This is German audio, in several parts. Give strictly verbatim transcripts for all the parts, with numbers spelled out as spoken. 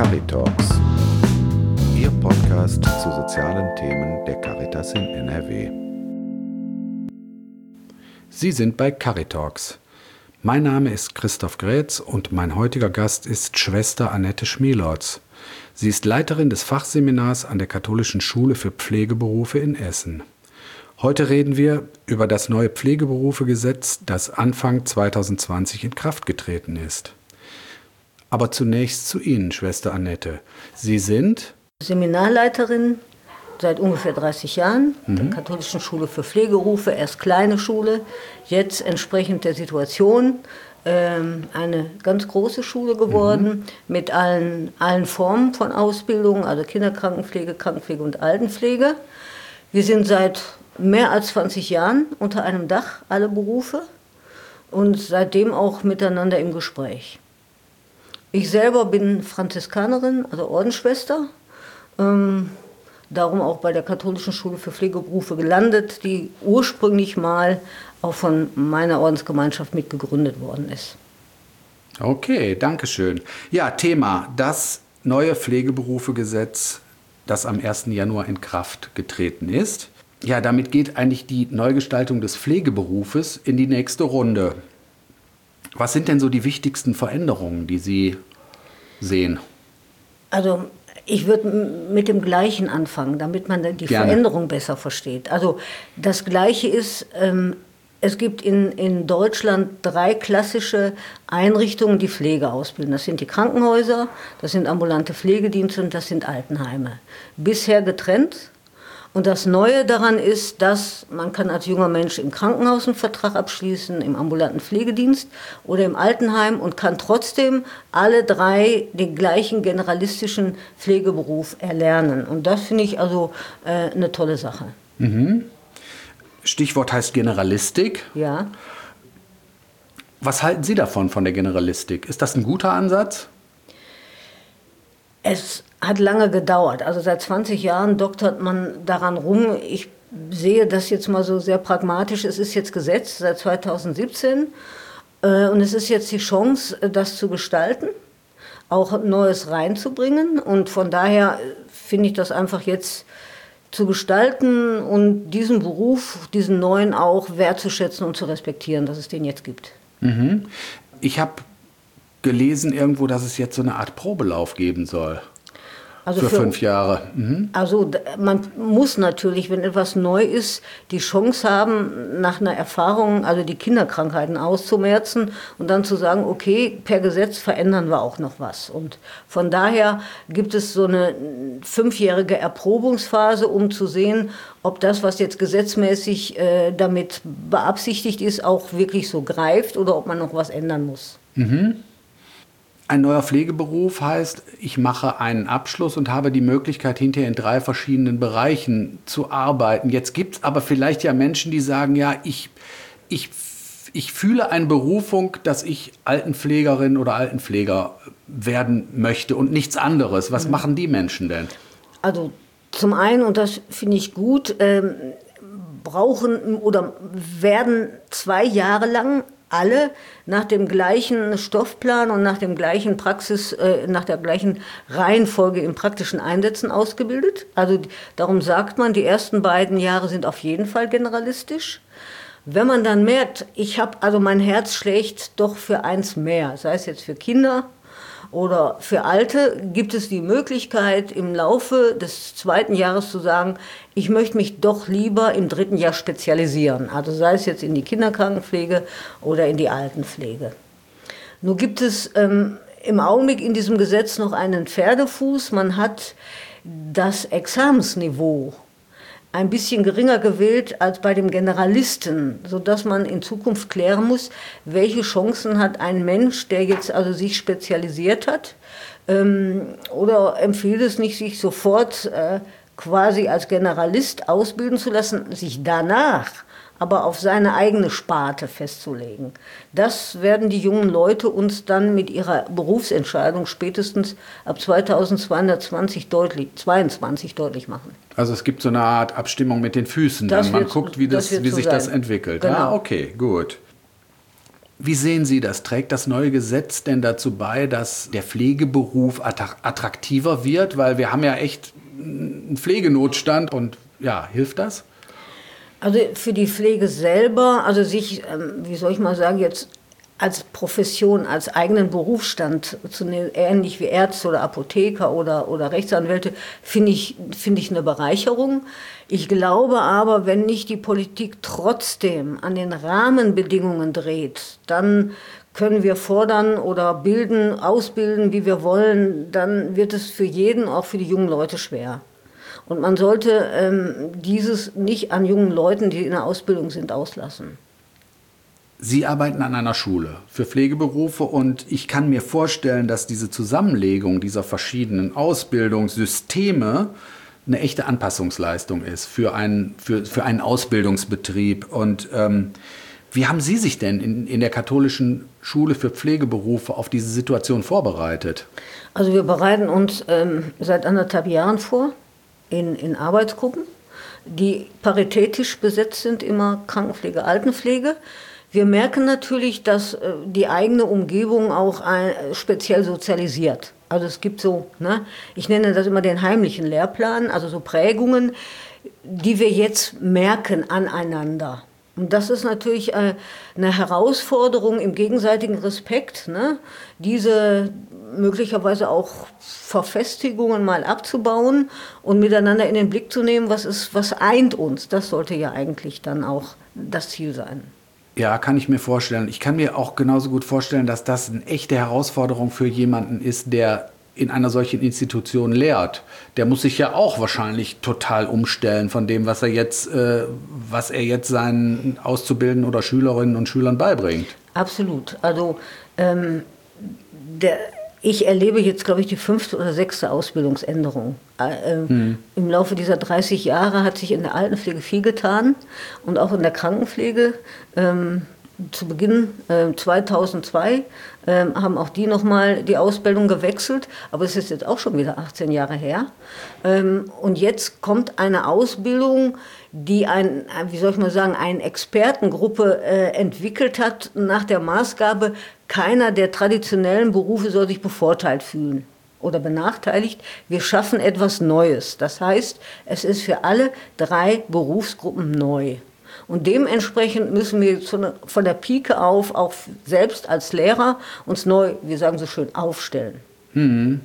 Caritalks, Ihr Podcast zu sozialen Themen der Caritas in N R W. Sie sind bei Caritalks. Mein Name ist Christoph Grätz und mein heutiger Gast ist Schwester Annette Schmielotz. Sie ist Leiterin des Fachseminars an der Katholischen Schule für Pflegeberufe in Essen. Heute reden wir über das neue Pflegeberufegesetz, das Anfang zwanzig zwanzig in Kraft getreten ist. Aber zunächst zu Ihnen, Schwester Annette. Sie sind Seminarleiterin seit ungefähr dreißig Jahren mhm. der Katholischen Schule für Pflegeberufe, erst kleine Schule, jetzt entsprechend der Situation ähm, eine ganz große Schule geworden mhm. mit allen, allen Formen von Ausbildung, also Kinderkrankenpflege, Krankenpflege und Altenpflege. Wir sind seit mehr als zwanzig Jahren unter einem Dach, alle Berufe, und seitdem auch miteinander im Gespräch. Ich selber bin Franziskanerin, also Ordensschwester, ähm, darum auch bei der Katholischen Schule für Pflegeberufe gelandet, die ursprünglich mal auch von meiner Ordensgemeinschaft mitgegründet worden ist. Okay, danke schön. Ja, Thema, das neue Pflegeberufegesetz, das am ersten Januar in Kraft getreten ist. Ja, damit geht eigentlich die Neugestaltung des Pflegeberufes in die nächste Runde. Was sind denn so die wichtigsten Veränderungen, die Sie sehen? Also ich würde mit dem Gleichen anfangen, damit man die Gerne. Veränderung besser versteht. Also das Gleiche ist, ähm, es gibt in, in Deutschland drei klassische Einrichtungen, die Pflege ausbilden. Das sind die Krankenhäuser, das sind ambulante Pflegedienste und das sind Altenheime. Bisher getrennt. Und das Neue daran ist, dass man kann als junger Mensch im Krankenhaus einen Vertrag abschließen, im ambulanten Pflegedienst oder im Altenheim und kann trotzdem alle drei den gleichen generalistischen Pflegeberuf erlernen. Und das finde ich also äh, eine tolle Sache. Mhm. Stichwort heißt Generalistik. Ja. Was halten Sie davon, von der Generalistik? Ist das ein guter Ansatz? Es hat lange gedauert. Also seit zwanzig Jahren doktert man daran rum. Ich sehe das jetzt mal so sehr pragmatisch. Es ist jetzt Gesetz seit zweitausendsiebzehn. Und es ist jetzt die Chance, das zu gestalten, auch Neues reinzubringen. Und von daher finde ich das einfach jetzt zu gestalten und diesen Beruf, diesen neuen auch wertzuschätzen und zu respektieren, dass es den jetzt gibt. Mhm. Ich habe gelesen irgendwo, dass es jetzt so eine Art Probelauf geben soll. Also für, für fünf Jahre. Mhm. Also man muss natürlich, wenn etwas neu ist, die Chance haben, nach einer Erfahrung, also die Kinderkrankheiten auszumerzen und dann zu sagen, okay, per Gesetz verändern wir auch noch was. Und von daher gibt es so eine fünfjährige Erprobungsphase, um zu sehen, ob das, was jetzt gesetzmäßig äh, damit beabsichtigt ist, auch wirklich so greift oder ob man noch was ändern muss. Mhm. Ein neuer Pflegeberuf heißt, ich mache einen Abschluss und habe die Möglichkeit, hinterher in drei verschiedenen Bereichen zu arbeiten. Jetzt gibt es aber vielleicht ja Menschen, die sagen, ja, ich, ich, ich fühle eine Berufung, dass ich Altenpflegerin oder Altenpfleger werden möchte und nichts anderes. Was mhm. machen die Menschen denn? Also zum einen, und das finde ich gut, ähm, brauchen oder werden zwei Jahre lang alle nach dem gleichen Stoffplan und nach dem gleichen Praxis, äh, nach der gleichen Reihenfolge im praktischen Einsätzen ausgebildet. Also darum sagt man, die ersten beiden Jahre sind auf jeden Fall generalistisch. Wenn man dann merkt, ich habe, also mein Herz schlägt doch für eins mehr, sei es jetzt für Kinder oder für Alte, gibt es die Möglichkeit, im Laufe des zweiten Jahres zu sagen, ich möchte mich doch lieber im dritten Jahr spezialisieren. Also sei es jetzt in die Kinderkrankenpflege oder in die Altenpflege. Nun gibt es ähm, im Augenblick in diesem Gesetz noch einen Pferdefuß. Man hat das Examensniveau ein bisschen geringer gewählt als bei dem Generalisten, sodass man in Zukunft klären muss, welche Chancen hat ein Mensch, der jetzt also sich spezialisiert hat, ähm, oder empfiehlt es nicht, sich sofort äh, quasi als Generalist ausbilden zu lassen, sich danach aber auf seine eigene Sparte festzulegen. Das werden die jungen Leute uns dann mit ihrer Berufsentscheidung spätestens ab zweitausendzweihundertzwanzig deutlich, zweiundzwanzig deutlich machen. Also es gibt so eine Art Abstimmung mit den Füßen. Dann. Man wird, guckt, wie, das, das wie so sich sein. das entwickelt. Genau. Ah, okay, gut. Wie sehen Sie das? Trägt das neue Gesetz denn dazu bei, dass der Pflegeberuf attraktiver wird? Weil wir haben ja echt einen Pflegenotstand und ja, hilft das? Also für die Pflege selber, also sich, wie soll ich mal sagen, jetzt als Profession, als eigenen Berufsstand zu nehmen, ähnlich wie Ärzte oder Apotheker oder, oder Rechtsanwälte, finde ich, finde ich eine Bereicherung. Ich glaube aber, wenn nicht die Politik trotzdem an den Rahmenbedingungen dreht, dann können wir fordern oder bilden, ausbilden, wie wir wollen, dann wird es für jeden, auch für die jungen Leute, schwer. Und man sollte ähm, dieses nicht an jungen Leuten, die in der Ausbildung sind, auslassen. Sie arbeiten an einer Schule für Pflegeberufe und ich kann mir vorstellen, dass diese Zusammenlegung dieser verschiedenen Ausbildungssysteme eine echte Anpassungsleistung ist für einen, für, für einen Ausbildungsbetrieb. Und ähm, wie haben Sie sich denn in, in der katholischen Schule für Pflegeberufe auf diese Situation vorbereitet? Also wir bereiten uns ähm, seit anderthalb Jahren vor in, in Arbeitsgruppen, die paritätisch besetzt sind, immer Krankenpflege, Altenpflege. Wir merken natürlich, dass äh, die eigene Umgebung auch ein, äh, speziell sozialisiert. Also es gibt so, ne, ich nenne das immer den heimlichen Lehrplan, also so Prägungen, die wir jetzt merken aneinander. Und das ist natürlich äh, eine Herausforderung im gegenseitigen Respekt, ne, diese möglicherweise auch Verfestigungen mal abzubauen und miteinander in den Blick zu nehmen, was ist, was eint uns. Das sollte ja eigentlich dann auch das Ziel sein. Ja, kann ich mir vorstellen. Ich kann mir auch genauso gut vorstellen, dass das eine echte Herausforderung für jemanden ist, der in einer solchen Institution lehrt. Der muss sich ja auch wahrscheinlich total umstellen von dem, was er jetzt, äh, was er jetzt seinen Auszubildenden oder Schülerinnen und Schülern beibringt. Absolut. Also ähm, der Ich erlebe jetzt, glaube ich, die fünfte oder sechste Ausbildungsänderung. Äh, hm. Im Laufe dieser dreißig Jahre hat sich in der Altenpflege viel getan und auch in der Krankenpflege. Ähm, zu Beginn äh, zweitausendzwei äh, haben auch die nochmal die Ausbildung gewechselt, aber es ist jetzt auch schon wieder achtzehn Jahre her. Ähm, und jetzt kommt eine Ausbildung, die ein, wie soll ich mal sagen, eine Expertengruppe äh, entwickelt hat nach der Maßgabe, keiner der traditionellen Berufe soll sich bevorteilt fühlen oder benachteiligt. Wir schaffen etwas Neues. Das heißt, es ist für alle drei Berufsgruppen neu. Und dementsprechend müssen wir von der Pike auf, auch selbst als Lehrer, uns neu, wir sagen so schön, aufstellen. Hm.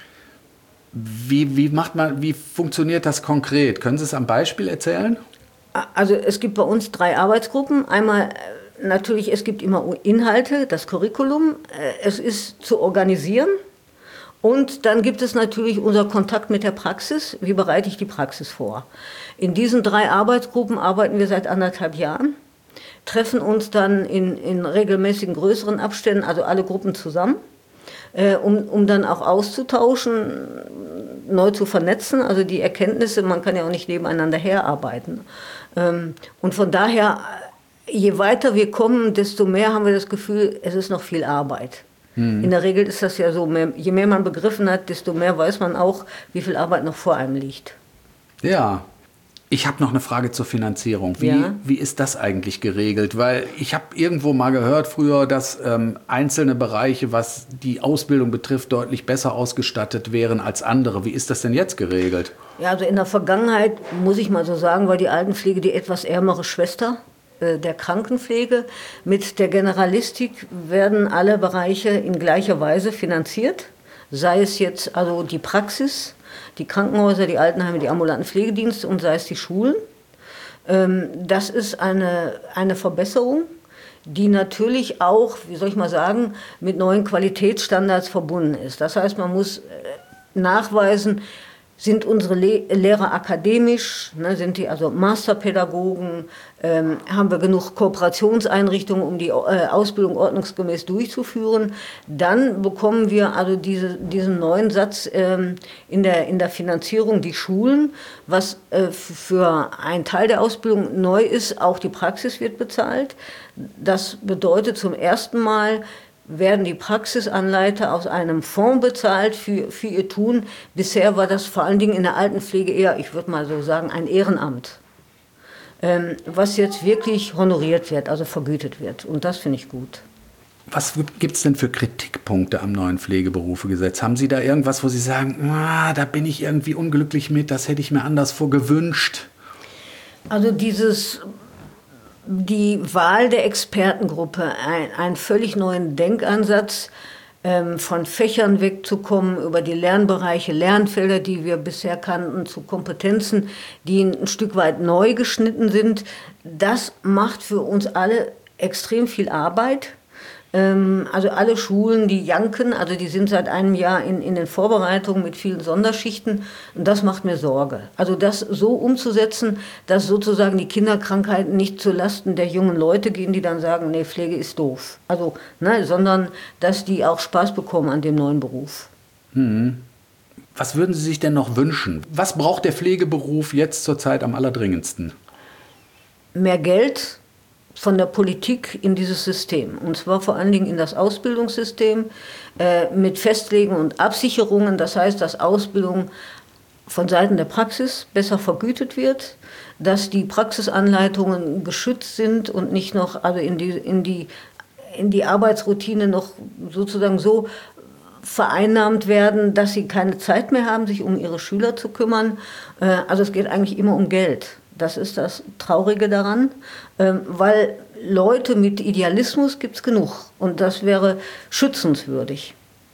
Wie, wie macht man, wie funktioniert das konkret? Können Sie es am Beispiel erzählen? Also es gibt bei uns drei Arbeitsgruppen. Einmal natürlich, es gibt immer Inhalte, das Curriculum. Es ist zu organisieren. Und dann gibt es natürlich unser Kontakt mit der Praxis. Wie bereite ich die Praxis vor? In diesen drei Arbeitsgruppen arbeiten wir seit anderthalb Jahren, treffen uns dann in, in regelmäßigen größeren Abständen, also alle Gruppen zusammen, äh, um, um dann auch auszutauschen, neu zu vernetzen, also die Erkenntnisse, man kann ja auch nicht nebeneinander herarbeiten. Ähm, und von daher, je weiter wir kommen, desto mehr haben wir das Gefühl, es ist noch viel Arbeit. Hm. In der Regel ist das ja so, mehr, je mehr man begriffen hat, desto mehr weiß man auch, wie viel Arbeit noch vor einem liegt. Ja. Ich habe noch eine Frage zur Finanzierung. Wie, ja. wie ist das eigentlich geregelt? Weil ich habe irgendwo mal gehört früher, dass ähm, einzelne Bereiche, was die Ausbildung betrifft, deutlich besser ausgestattet wären als andere. Wie ist das denn jetzt geregelt? Ja, also in der Vergangenheit, muss ich mal so sagen, war die Altenpflege die etwas ärmere Schwester äh, der Krankenpflege. Mit der Generalistik werden alle Bereiche in gleicher Weise finanziert. Sei es jetzt also die Praxis, die Krankenhäuser, die Altenheime, die ambulanten Pflegedienste und sei es die Schulen. Das ist eine, eine Verbesserung, die natürlich auch, wie soll ich mal sagen, mit neuen Qualitätsstandards verbunden ist. Das heißt, man muss nachweisen, sind unsere Le- Lehrer akademisch, ne, sind die also Masterpädagogen, ähm, haben wir genug Kooperationseinrichtungen, um die äh, Ausbildung ordnungsgemäß durchzuführen. Dann bekommen wir also diese, diesen neuen Satz ähm, in, der, in der Finanzierung, die Schulen, was äh, für einen Teil der Ausbildung neu ist, auch die Praxis wird bezahlt. Das bedeutet zum ersten Mal, werden die Praxisanleiter aus einem Fonds bezahlt für, für ihr Tun. Bisher war das vor allen Dingen in der Altenpflege eher, ich würde mal so sagen, ein Ehrenamt, ähm, was jetzt wirklich honoriert wird, also vergütet wird. Und das finde ich gut. Was gibt es denn für Kritikpunkte am neuen Pflegeberufegesetz? Haben Sie da irgendwas, wo Sie sagen, ah, da bin ich irgendwie unglücklich mit, das hätte ich mir anderswo gewünscht? Also dieses, die Wahl der Expertengruppe, ein, einen völlig neuen Denkansatz, ähm, von Fächern wegzukommen, über die Lernbereiche, Lernfelder, die wir bisher kannten, zu Kompetenzen, die ein Stück weit neu geschnitten sind, das macht für uns alle extrem viel Arbeit. Also alle Schulen, die janken, also die sind seit einem Jahr in, in den Vorbereitungen mit vielen Sonderschichten und das macht mir Sorge. Also das so umzusetzen, dass sozusagen die Kinderkrankheiten nicht zulasten der jungen Leute gehen, die dann sagen, nee, Pflege ist doof. Also, ne, sondern dass die auch Spaß bekommen an dem neuen Beruf. Hm. Was würden Sie sich denn noch wünschen? Was braucht der Pflegeberuf jetzt zurzeit am allerdringendsten? Mehr Geld von der Politik in dieses System. Und zwar vor allen Dingen in das Ausbildungssystem äh, mit Festlegen und Absicherungen. Das heißt, dass Ausbildung von Seiten der Praxis besser vergütet wird, dass die Praxisanleitungen geschützt sind und nicht noch also in die, in die, in die Arbeitsroutine noch sozusagen so vereinnahmt werden, dass sie keine Zeit mehr haben, sich um ihre Schüler zu kümmern. Äh, also es geht eigentlich immer um Geld. Das ist das Traurige daran, weil Leute mit Idealismus gibt es genug und das wäre schützenswürdig.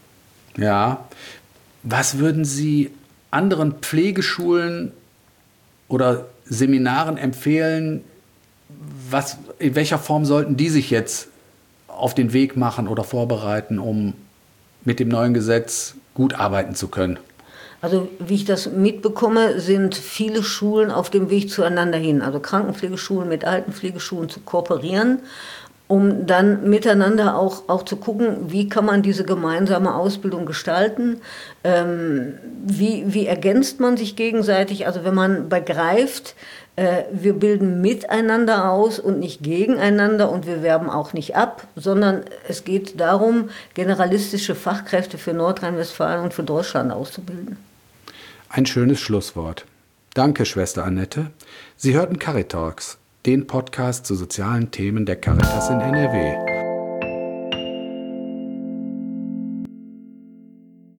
Ja, was würden Sie anderen Pflegeschulen oder Seminaren empfehlen? Was, in welcher Form sollten die sich jetzt auf den Weg machen oder vorbereiten, um mit dem neuen Gesetz gut arbeiten zu können? Also wie ich das mitbekomme, sind viele Schulen auf dem Weg zueinander hin. Also Krankenpflegeschulen mit Altenpflegeschulen zu kooperieren, um dann miteinander auch, auch zu gucken, wie kann man diese gemeinsame Ausbildung gestalten, ähm, wie, wie ergänzt man sich gegenseitig. Also wenn man begreift, äh, wir bilden miteinander aus und nicht gegeneinander und wir werben auch nicht ab, sondern es geht darum, generalistische Fachkräfte für Nordrhein-Westfalen und für Deutschland auszubilden. Ein schönes Schlusswort. Danke, Schwester Annette. Sie hörten Caritalks, den Podcast zu sozialen Themen der Caritas in N R W.